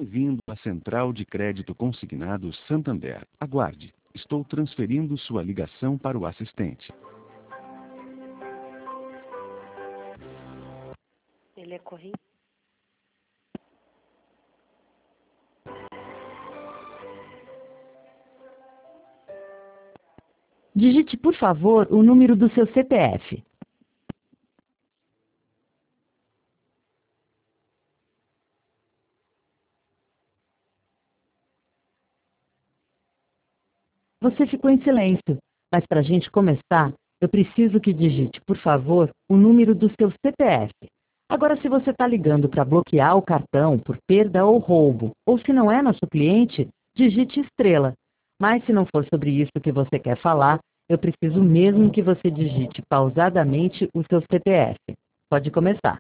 Bem-vindo à Central de Crédito Consignado Santander. Aguarde. Estou transferindo sua ligação para o assistente. Ele é corrido. Digite, por favor, o número do seu CPF. Você ficou em silêncio, mas para a gente começar, eu preciso que digite, por favor, o número do seu CPF. Agora, se você está ligando para bloquear o cartão por perda ou roubo, ou se não é nosso cliente, digite estrela. Mas se não for sobre isso que você quer falar, eu preciso mesmo que você digite pausadamente o seu CPF. Pode começar.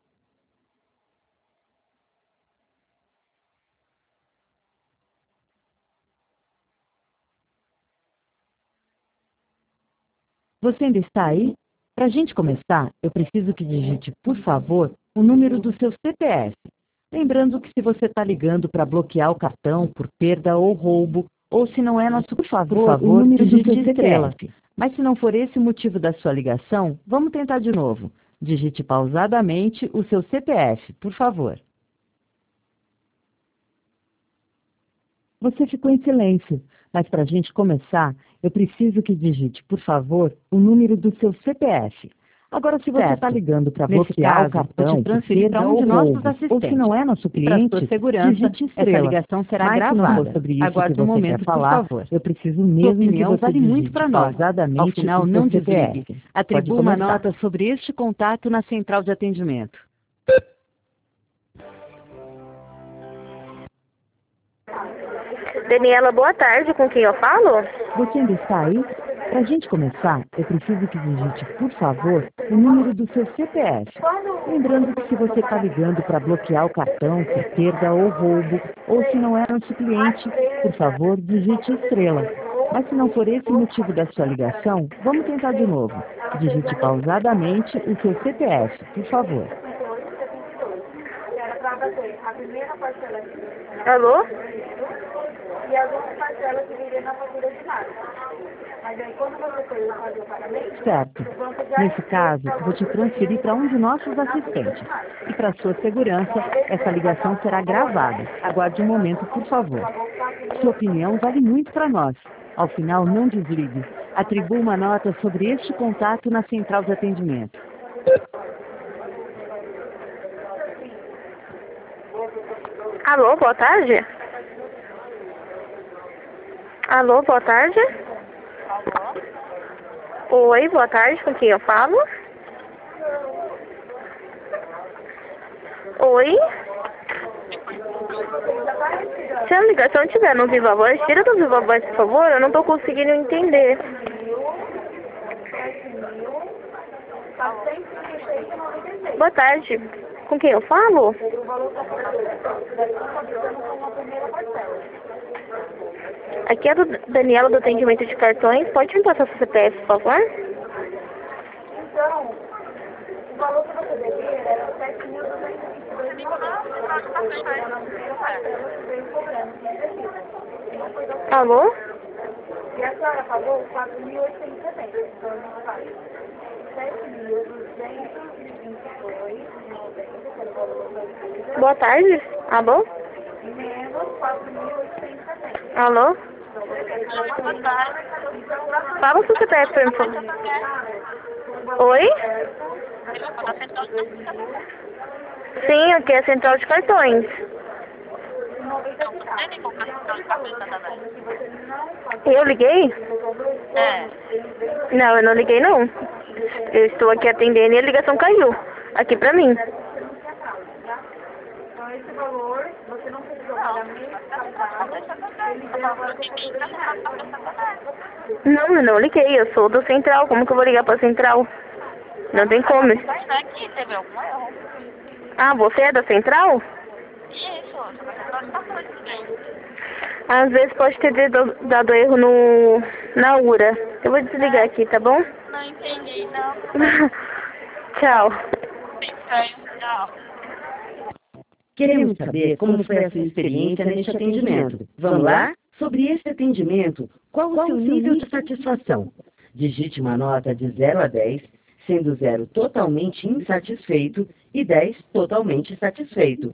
Você ainda está aí? Para a gente começar, eu preciso que digite, por favor, o número do seu CPF. Lembrando que se você está ligando para bloquear o cartão por perda ou roubo, ou se não é nosso, por favor, o número do seu estrela. Mas se não for esse o motivo da sua ligação, vamos tentar de novo. Digite pausadamente o seu CPF, por favor. Você ficou em silêncio, mas para a gente começar, eu preciso que digite, por favor, o número do seu CPF. Agora, se você está ligando para bloquear o cartão, te transferir para um de nossos assistentes. ou se não é nosso E para cliente, sua segurança, digite essa estrela. ligação será Mas se não gravada. for sobre isso Aguarde que um você momento, quer por falar, favor. eu preciso Sua mesmo que opinião você vale muito digite para nós. Ao pausadamente final, o seu não CPF. desligue. Pode Atribua uma começar. nota sobre este contato na central de atendimento. Daniela, boa tarde, com quem eu falo? Você ainda está aí? Para a gente começar, eu preciso que digite, por favor, o número do seu CPF. Lembrando que se você está ligando para bloquear o cartão por perda ou roubo, ou se não é nosso cliente, por favor, digite estrela. Mas se não for esse o motivo da sua ligação, vamos tentar de novo. Digite pausadamente o seu CPF, por favor. Alô? E as outras parcelas que viriam na fatura de março. Mas aí quando você for fazer o pagamento, Certo. Nesse caso, vou te transferir para um de nossos assistentes. E para sua segurança, essa ligação será gravada. Aguarde um momento, por favor. Sua opinião vale muito para nós. Ao final, não desligue. Atribua uma nota sobre este contato na central de atendimento. Alô, boa tarde? Alô, boa tarde? Oi, boa tarde, com quem eu falo? Oi? Se a ligação estiver no Viva Voz, tira do Viva Voz, por favor, eu não estou conseguindo entender. Boa tarde, com quem eu falo? Aqui é do Daniela do atendimento de cartões. Pode me passar seu CPF, por favor? Então, o valor que você devia era 7.222. Alô? E a senhora pagou 4.870. Então, a gente faz 7.222,90. Boa tarde. Alô? Menos 4.870. Alô? Fala o seu CPF pra mim, por favor. Oi? Sim, aqui é a central de cartões. Eu liguei? Não, eu não liguei não. Eu estou aqui atendendo e a ligação caiu. Aqui pra mim. Esse valor, você não precisou pagar mesmo. Não, eu não liguei, eu sou do Central. Como que eu vou ligar pra Central? Não tem como. Ah, você é da Central? Isso, Às vezes pode ter dado erro na URA. Eu vou desligar aqui, tá bom? não entendi, não. Tchau. Estranho, não. Queremos saber como foi a sua experiência neste atendimento. Vamos lá? Sobre este atendimento, qual o seu nível de satisfação? Digite uma nota de 0 a 10, sendo 0 totalmente insatisfeito e 10 totalmente satisfeito.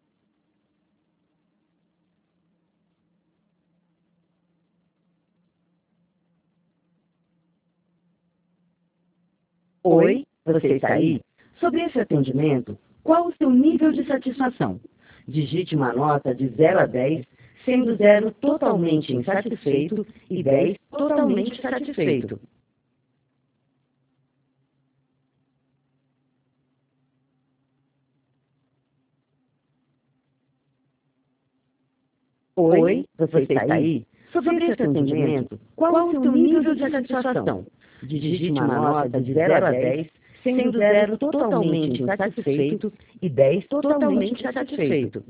Oi, você está aí? Sobre esse atendimento, qual o seu nível de satisfação? Digite uma nota de 0 a 10, sendo 0 totalmente insatisfeito e 10 totalmente satisfeito. Oi, você está aí? Sobre esse atendimento, qual o seu nível de satisfação? Digite uma nota de 0 a 10, sendo 0 totalmente insatisfeito e 10 totalmente satisfeito.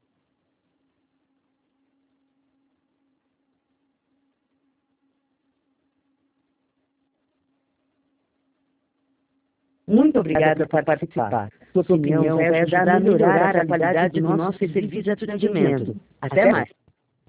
Muito obrigada por participar. Sua opinião vai ajudar a melhorar a qualidade do nosso serviço de atendimento. Até mais.